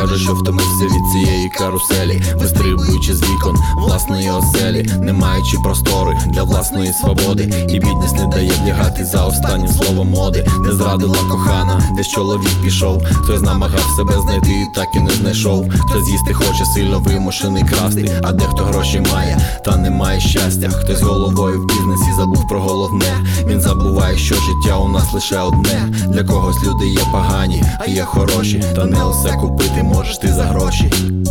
каже, що втомився від цієї каруселі, вистрибуючи з вікон власної оселі, не маючи простори для власної свободи. І бідність не дає вдягати за останнім словом моди. Не зрадила кохана, десь чоловік пішов. Хтось намагав себе знайти і так і не знайшов. Хтось їсти хоче, сильно вимушений красти, а дехто гроші має, та не має щастя. Хтось головою в бізнесі забув про головне. Він забуває, що життя у нас лише одне. Для когось люди є погані, а є хороші, та не усе купити можеш ти за гроші.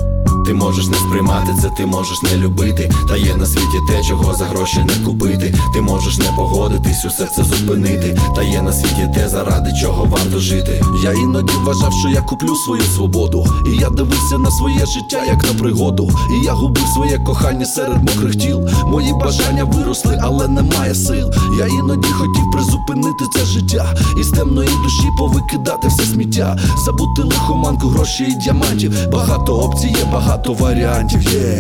Ти можеш не сприймати це, ти можеш не любити, та є на світі те, чого за гроші не купити. Ти можеш не погодитись, усе це зупинити, та є на світі те, заради чого варто жити. Я іноді вважав, що я куплю свою свободу, і я дивився на своє життя як на пригоду. І я губив своє кохання серед мокрих тіл. Мої бажання виросли, але немає сил. Я іноді хотів призупинити це життя і з темної душі повикидати все сміття. Забути лихоманку, гроші і діамантів. Багато опцій є, багато варіантів,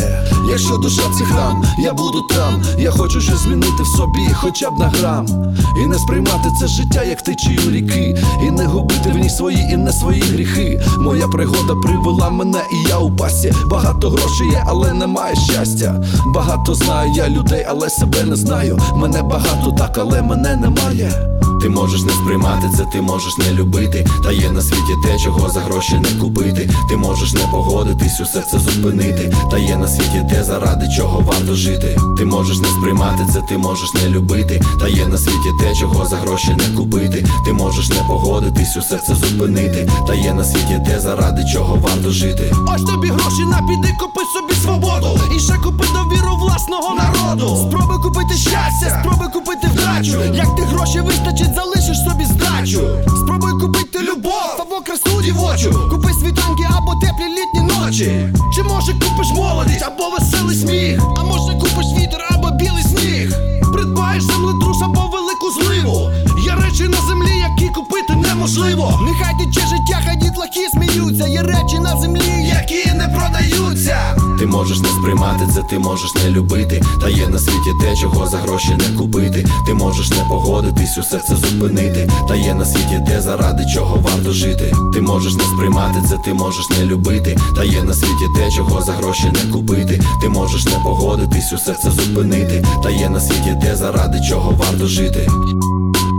Якщо душа це храм, я буду там. Я хочу щось змінити в собі, хоча б на грам. І не сприймати це життя, як течію ріки, і не губити в ній свої і не свої гріхи. Моя пригода привела мене, і я у пасі. Багато грошей є, але немає щастя. Багато знаю я людей, але себе не знаю. Мене багато так, але мене немає. Ти можеш не сприймати це, ти можеш не любити, та є на світі те, чого за гроші не купити. Ти можеш не погодитись, усе це зупинити, та є на світі те, заради чого варто жити. Ти можеш не сприймати це, ти можеш не любити, та є на світі те, чого за гроші не купити. Ти можеш не погодитись, усе це зупинити, та є на світі те, заради чого варто жити. Ось тобі гроші на піди, купи собі свободу, і ще купи довіру власного народу. Спробуй купити щастя, спробуй купити вдачу. Як ти гроші вистачить, залишиш собі здачу. Спробуй купити любов або красу дівочу. Купи світанки або теплі літні ночі. Чи може купиш молодість або веселий сміх? А може купиш вітер або білий сніг? Придбаєш землетрус або велику зливу. Є речі на землі, які купити неможливо. Нехай тече життя, хай дітлахи сміються. Є речі на землі, які не продаються. Ти можеш не сприймати це, ти можеш не любити, та є на світі те, чого за гроші не купити. Ти можеш не погодитись, усе це зупинити, та є на світі те, заради чого варто жити. Ти можеш не сприймати це, ти можеш не любити, та є на світі те, чого за гроші не купити. Ти можеш не погодитись, усе це зупинити, та є на світі те, заради чого варто жити.